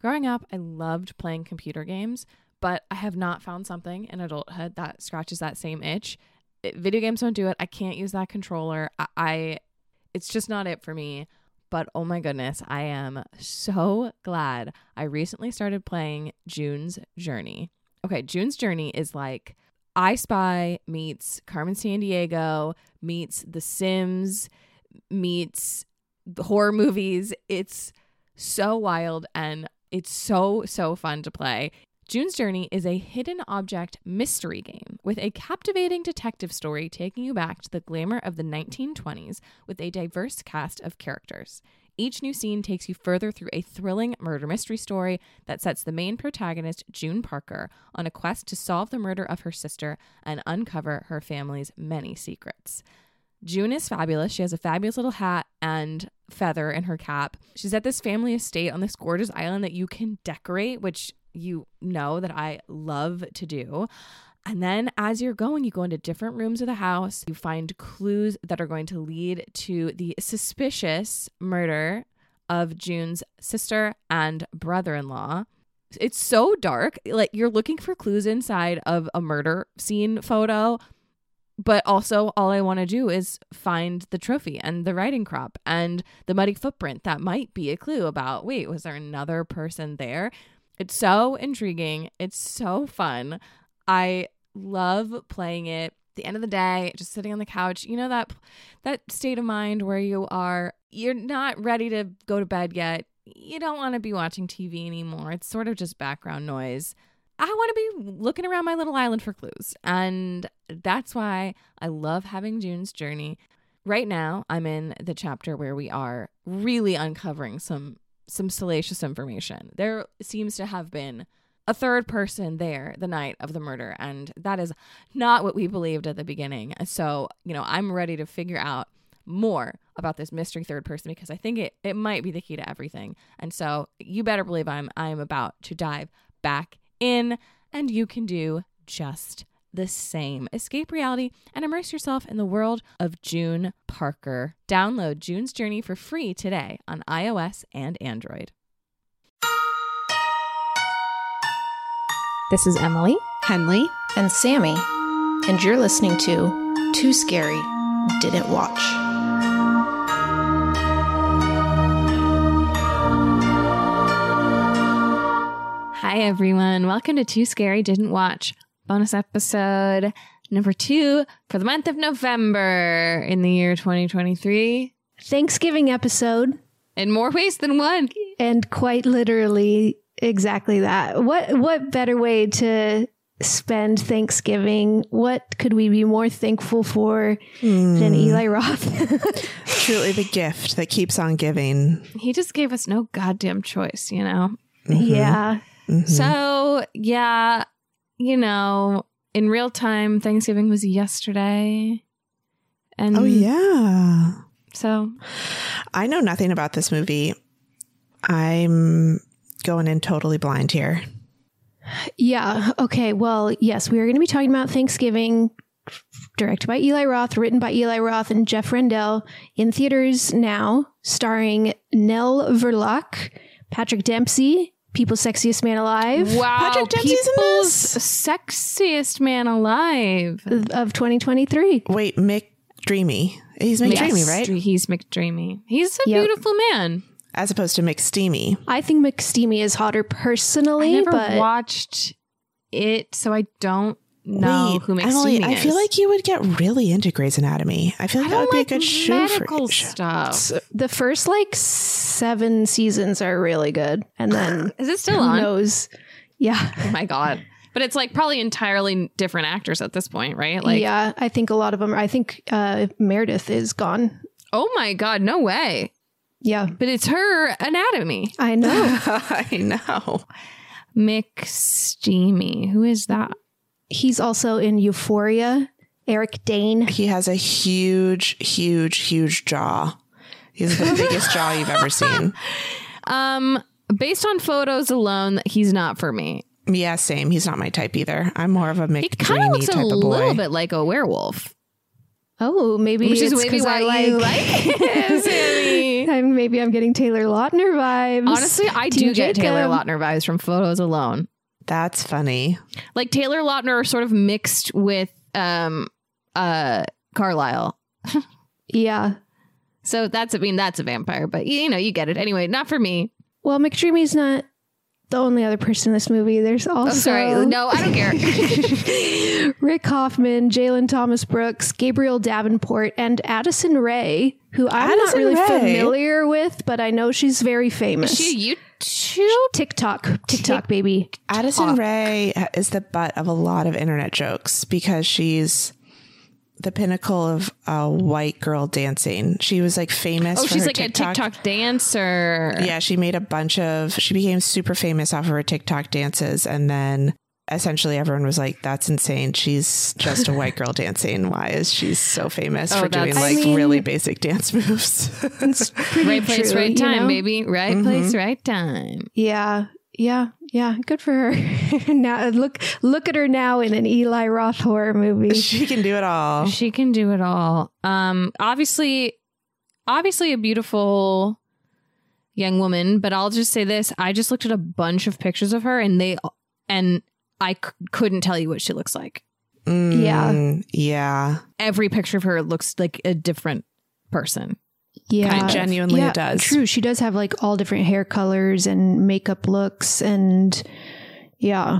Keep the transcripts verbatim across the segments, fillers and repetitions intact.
Growing up, I loved playing computer games, but I have not found something in adulthood that scratches that same itch. It, video games don't do it. I can't use that controller. I, I it's just not it for me. But oh my goodness, I am so glad I recently started playing June's Journey. Okay, June's Journey is like I Spy meets Carmen Sandiego, meets The Sims, meets horror movies. It's so wild and it's so, so fun to play. June's Journey is a hidden object mystery game with a captivating detective story taking you back to the glamour of the nineteen twenties with a diverse cast of characters. Each new scene takes you further through a thrilling murder mystery story that sets the main protagonist, June Parker, on a quest to solve the murder of her sister and uncover her family's many secrets. June is fabulous. She has a fabulous little hat and feather in her cap. She's at this family estate on this gorgeous island that you can decorate, which you know that I love to do. And then as you're going, you go into different rooms of the house. You find clues that are going to lead to the suspicious murder of June's sister and brother-in-law. It's so dark. Like you're looking for clues inside of a murder scene photo. But also all I want to do is find the trophy and the riding crop and the muddy footprint that might be a clue about, wait, was there another person there? It's so intriguing. It's so fun. I love playing it. At the end of the day, just sitting on the couch, you know, that that state of mind where you are, you're not ready to go to bed yet. You don't want to be watching T V anymore. It's sort of just background noise. I want to be looking around my little island for clues. And that's why I love having June's Journey. Right now, I'm in the chapter where we are really uncovering some some salacious information. There seems to have been a third person there the night of the murder, and that is not what we believed at the beginning. So, you know, I'm ready to figure out more about this mystery third person because I think it, it might be the key to everything. And so you better believe I'm I'm about to dive back in, and you can do just the same. Escape reality and immerse yourself in the world of June Parker. Download June's Journey for free today on iOS and Android. This is Emily, Henley, and Sammy, and you're listening to Too Scary Didn't Watch. Hi, everyone. Welcome to Too Scary Didn't Watch, bonus episode number two for the month of November in the year twenty twenty-three. Thanksgiving episode. In more ways than one. And quite literally exactly that. What what better way to spend Thanksgiving? What could we be more thankful for mm. than Eli Roth? Truly the gift that keeps on giving. He just gave us no goddamn choice, you know? Mm-hmm. Yeah. Mm-hmm. So, yeah, you know, in real time, Thanksgiving was yesterday. And oh, yeah. So I know nothing about this movie. I'm going in totally blind here. Yeah. Okay. Well, yes, we are going to be talking about Thanksgiving, directed by Eli Roth, written by Eli Roth and Jeff Rendell, in theaters now, starring Nell Verloc, Patrick Dempsey, People's Sexiest Man Alive. Wow. Patrick Dempsey's People's in this? Sexiest Man Alive. Of twenty twenty-three. Wait, Mick Dreamy. He's McDreamy, yes, right? He's McDreamy. He's a yep. beautiful man. As opposed to McSteamy. I think McSteamy is hotter personally. I never but watched it, so I don't know Wait, who McSteamy Emily, is. I feel like you would get really into Grey's Anatomy. I feel like I that would don't be like a good show for medical you. stuff. The first like seven seasons are really good. And then Is it still who on? knows? Yeah. Oh my God. But it's like probably entirely different actors at this point, right? Like, yeah, I think a lot of them. I think uh, Meredith is gone. Oh my God, no way. Yeah. But it's her anatomy. I know. I know. McSteamy. Who is that? He's also in Euphoria. Eric Dane. He has a huge, huge, huge jaw. He has the biggest jaw you've ever seen. Um, based on photos alone, he's not for me. Yeah, same. He's not my type either. I'm more of a He kind of McDreamy looks a type of boy. little bit like a werewolf. Oh, maybe Which it's is maybe 'cause why I you like, like him, Sammy. I'm, maybe I'm getting Taylor Lautner vibes. Honestly, I Team do get Jacob. Taylor Lautner vibes from photos alone. That's funny. Like Taylor Lautner sort of mixed with um uh Carlisle. Yeah. So that's, I mean, that's a vampire, but you know, you get it. Anyway, not for me. Well, McDreamy's not the only other person in this movie. There's also... Oh, sorry. No, I don't care. Rick Hoffman, Jalen Thomas Brooks, Gabriel Davenport, and Addison Rae, who I'm Addison not really Rae. familiar with, but I know she's very famous. Is she a YouTube? TikTok. TikTok, baby. Addison Talk. Rae is the butt of a lot of internet jokes because she's the pinnacle of uh, white girl dancing. She was like famous. Oh, for she's her like TikTok. a TikTok dancer. Yeah, she made a bunch of, she became super famous off of her TikTok dances. And then essentially everyone was like, that's insane. She's just a white girl dancing. Why is she so famous Oh, for doing that's- like I mean- really basic dance moves? It's pretty Right place, true, right you time, know? baby. Right place, right time. Yeah. Yeah. Yeah. Good for her. Now look, look at her now in an Eli Roth horror movie. She can do it all. She can do it all. Um, obviously, obviously a beautiful young woman, but I'll just say this. I just looked at a bunch of pictures of her and they, and I c- couldn't tell you what she looks like. Mm, Yeah. Yeah. Every picture of her looks like a different person. Yeah. Kind of genuinely yeah, it does. True. She does have like all different hair colors and makeup looks and yeah.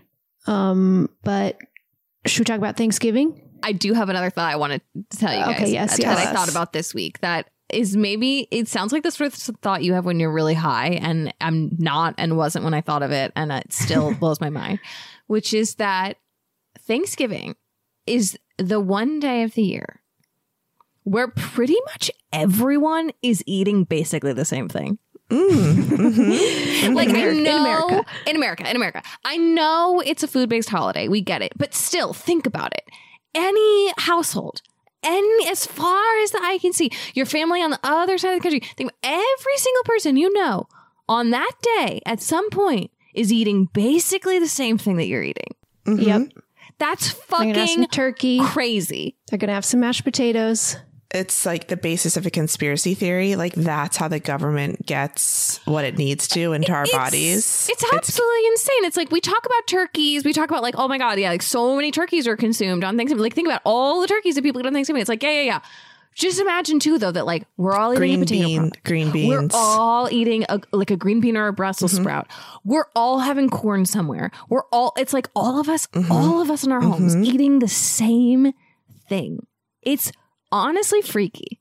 Um, but should we talk about Thanksgiving? I do have another thought I wanted to tell you guys. Okay, yes, that, yes. that I thought about this week. That is maybe, it sounds like the sort of thought you have when you're really high, and I'm not and wasn't when I thought of it, and it still blows my mind, which is that Thanksgiving is the one day of the year where pretty much everyone is eating basically the same thing. Mm, mhm. Like, In I America- in know America. in America, in America, I know it's a food-based holiday. We get it, but still, think about it. Any household, any as far as the eye can see, your family on the other side of the country, think about every single person you know on that day at some point is eating basically the same thing that you're eating. Mhm. Yep. That's They're gonna have some fucking turkey. crazy. They're gonna have some mashed potatoes. It's like the basis of a conspiracy theory. Like that's how the government gets what it needs to into our It's- bodies. It's absolutely insane. It's like we talk about turkeys. We talk about like, oh my God, yeah, like so many turkeys are consumed on Thanksgiving. Like think about all the turkeys that people eat on Thanksgiving. It's like, yeah, yeah, yeah. Just imagine too, though, that like we're all eating green a potato bean, product. green We're beans. all eating a, like a green bean or a Brussels Mm-hmm. sprout. We're all having corn somewhere. We're all, it's like all of us, Mm-hmm. all of us in our homes eating the same thing. It's honestly freaky.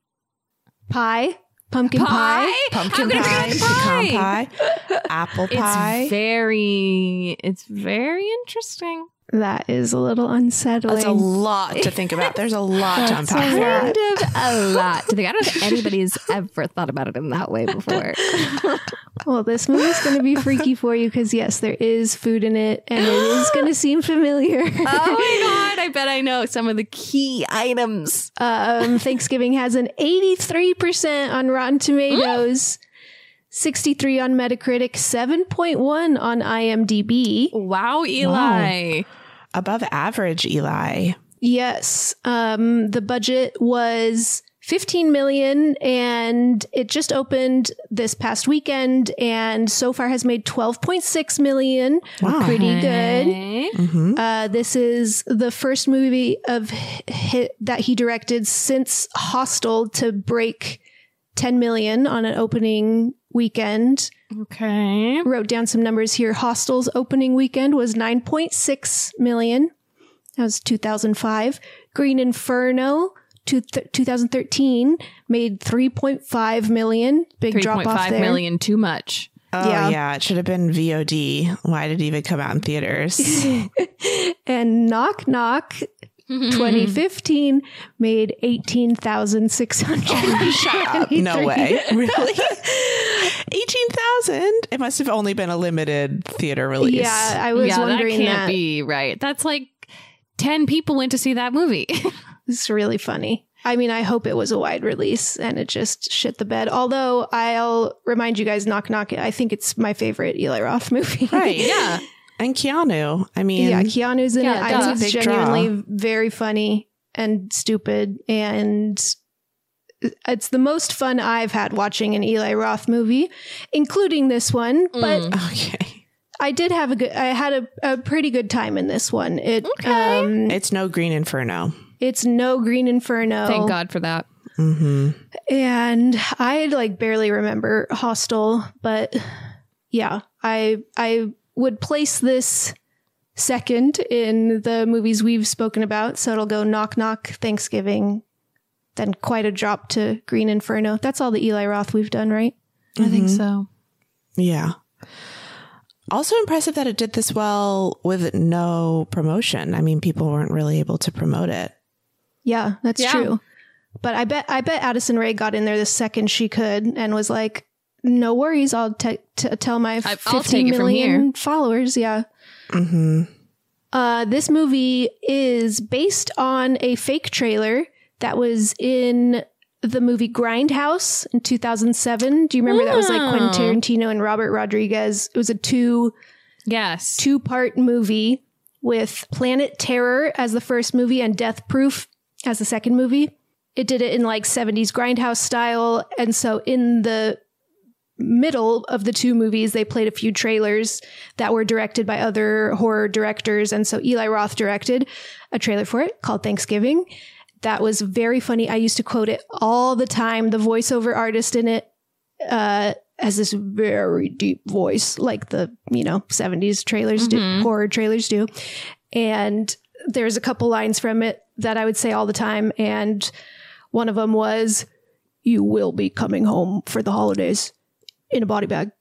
Pie. Pumpkin pie. Pumpkin I'm gonna pie, bring up pecan pie, apple pie. It's very, it's very interesting. That is a little unsettling. That's a lot to think about. There's a lot to That's unpack a there. Kind of a lot to think. I don't think anybody's ever thought about it in that way before. Well, this movie's going to be freaky for you because, yes, there is food in it and it is going to seem familiar. Oh my God, I bet I know some of the key items. um, Thanksgiving has an eighty-three percent on Rotten Tomatoes, sixty-three on Metacritic, seven point one on IMDb. Wow, Eli. Above average, Eli. Yes. Um, the budget was fifteen million and it just opened this past weekend and so far has made twelve point six million. Wow. Pretty good. Okay. Mm-hmm. Uh, this is the first movie of hi- that he directed since Hostel to break ten million on an opening weekend. Okay. Wrote down some numbers here. Hostel's opening weekend was nine point six million. That was two thousand five. Green Inferno, two th- twenty thirteen, made three point five million. Big Three drop point off five there. million too much. Oh Yeah. yeah. It should have been V O D. Why did it even come out in theaters? And Knock Knock, twenty fifteen, made eighteen thousand six hundred. Shut up. No way. Really? eighteen thousand? It must have only been a limited theater release. Yeah, I was yeah, that wondering can't that. be right. That's like ten people went to see that movie. It's really funny. I mean, I hope it was a wide release and it just shit the bed. Although I'll remind you guys, Knock Knock, I think it's my favorite Eli Roth movie. Right. Yeah. And Keanu. I mean, Yeah, Keanu's in Yeah, it. duh. I think It's a it's big genuinely draw. very funny and stupid and it's the most fun I've had watching an Eli Roth movie, including this one. But Okay. I did have a good, I had a, a pretty good time in this one. It, Okay. um, It's no Green Inferno. it's no Green Inferno. Thank God for that. Mm-hmm. And I like barely remember Hostel, but yeah, I I would place this second in the movies we've spoken about. So it'll go Knock Knock, Thanksgiving, then quite a drop to Green Inferno. That's all the Eli Roth we've done, right? I think so. Yeah. Also impressive that it did this well with no promotion. I mean, people weren't really able to promote it. Yeah, that's Yeah. true. But I bet I bet Addison Rae got in there the second she could and was like, "No worries, I'll te- t- tell my I- I'll fifteen take it from million here." followers." Yeah. Mm-hmm. Uh, this movie is based on a fake trailer that was in the movie Grindhouse in two thousand seven. Do you remember that was like Quentin Oh. Tarantino and Robert Rodriguez? It was a two Yes. two part movie with Planet Terror as the first movie and Death Proof as the second movie. It did it in like seventies Grindhouse style. And so in the middle of the two movies, they played a few trailers that were directed by other horror directors. And so Eli Roth directed a trailer for it called Thanksgiving. That was very funny. I used to quote it all the time. The voiceover artist in it uh, has this very deep voice, like the, you know, seventies trailers do, horror trailers do. And there's a couple lines from it that I would say all the time. And one of them was, "You will be coming home for the holidays in a body bag."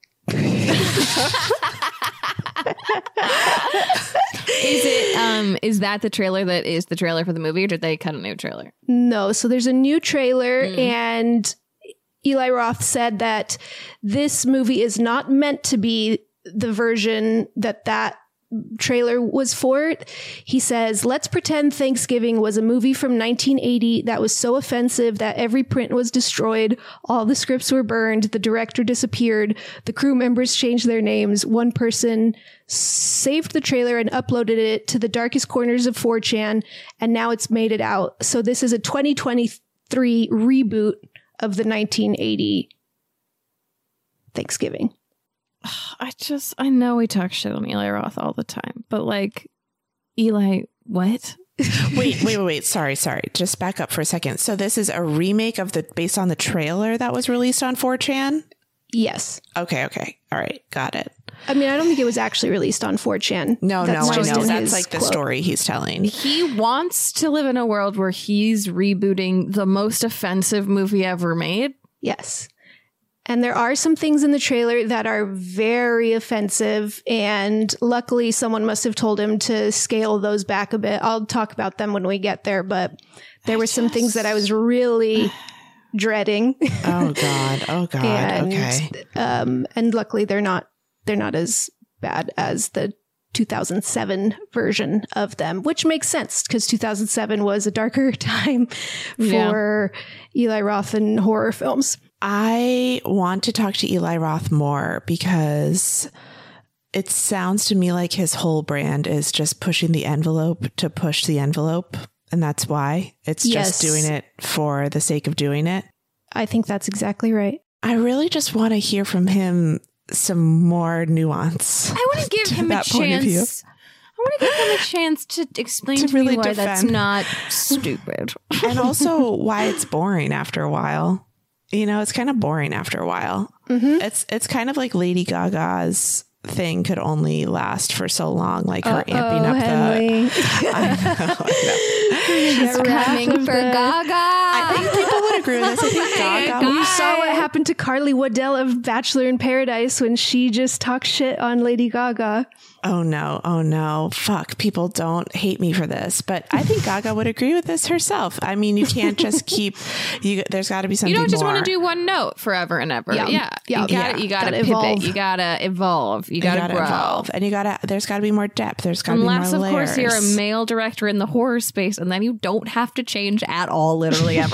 Is it um is that the trailer that is the trailer for the movie, or did they cut a new trailer? No. So there's a new trailer, and Eli Roth said that this movie is not meant to be the version that that trailer was for. He says, "Let's pretend Thanksgiving was a movie from nineteen eighty that was so offensive that every print was destroyed, all the scripts were burned, the director disappeared, the crew members changed their names, one person saved the trailer and uploaded it to the darkest corners of four chan, and now it's made it out. So this is a twenty twenty-three reboot of the nineteen eighty Thanksgiving." I just I know we talk shit on Eli Roth all the time, but like Eli, what? Wait, wait, wait, wait. Sorry, sorry. Just back up for a second. So this is a remake of the based on the trailer that was released on four chan? Yes. Okay, okay. All right. Got it. I mean, I don't think it was actually released on four chan. No, That's no, I just know. in That's his like the quote. story he's telling. He wants to live in a world where he's rebooting the most offensive movie ever made. Yes. And there are some things in the trailer that are very offensive. And luckily, someone must have told him to scale those back a bit. I'll talk about them when we get there. But there were some things that I was really dreading. Oh God. Oh God. and, Okay. um, and luckily, they're not they're not as bad as the two thousand seven version of them, which makes sense because two thousand seven was a darker time for Eli Roth and horror films. I want to talk to Eli Roth more because it sounds to me like his whole brand is just pushing the envelope to push the envelope. And that's why it's Yes. just doing it for the sake of doing it. I think that's exactly right. I really just want to hear from him some more nuance. I want to give to him a that point of view. chance. I want to give him a chance to explain To to, me really why that's defend. not stupid. And also why it's boring after a while. You know, it's kind of boring after a while. Mm-hmm. It's it's kind of like Lady Gaga's thing could only last for so long, like her amping up the. I know, I know. Get wrapped Coming of for the- Gaga. I think people would agree with this. I think Gaga. We saw what happened to Carly Waddell of Bachelor in Paradise when she just talked shit on Lady Gaga. Oh no! Oh no! Fuck! People don't hate me for this, but I think Gaga would agree with this herself. I mean, you can't just keep. You there's got to be something. You don't just more. want to do one note forever and ever. Yeah. Yeah, Yeah. You got Yeah. to You got to Gotta pivot. evolve. You got to evolve. You You got to gotta grow. evolve, and you gotta. There's got to be more depth. There's got to be more Unless, of layers. course, you're a male director in the horror space, and then you don't have to change at all, literally ever.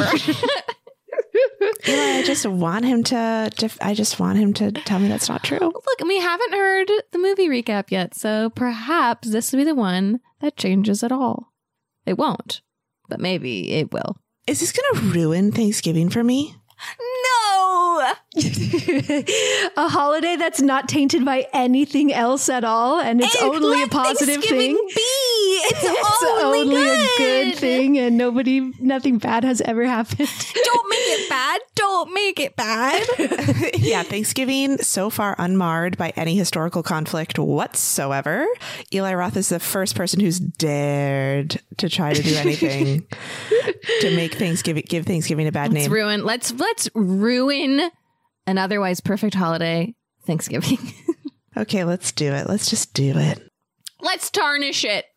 Eli, I just want him to. def- I just want him to tell me that's not true. Look, we haven't heard the movie recap yet, so perhaps this will be the one that changes it all. It won't, but maybe it will. Is this going to ruin Thanksgiving for me? No! A holiday that's not tainted by anything else at all, and it's And only a let positive Thanksgiving thing. Be. It's, It's only, only good. a good thing, and nobody, nothing bad has ever happened. Don't make it bad. Don't make it bad. Yeah, Thanksgiving so far unmarred by any historical conflict whatsoever. Eli Roth is the first person who's dared to try to do anything to make Thanksgiving, give Thanksgiving a bad Let's name. ruin. Let's let's ruin an otherwise perfect holiday, Thanksgiving. Okay, let's do it. Let's just do it. Let's tarnish it.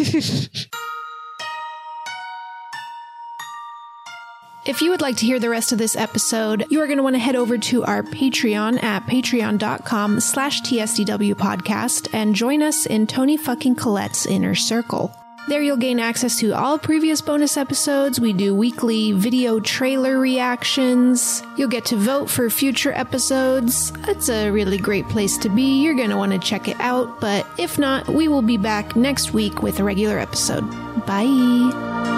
If you would like to hear the rest of this episode, you are going to want to head over to our Patreon at patreon.com slash TSDW podcast and join us in Tony fucking Collette's inner circle. There you'll gain access to all previous bonus episodes. We do weekly video trailer reactions. You'll get to vote for future episodes. It's a really great place to be. You're going to want to check it out. But if not, we will be back next week with a regular episode. Bye.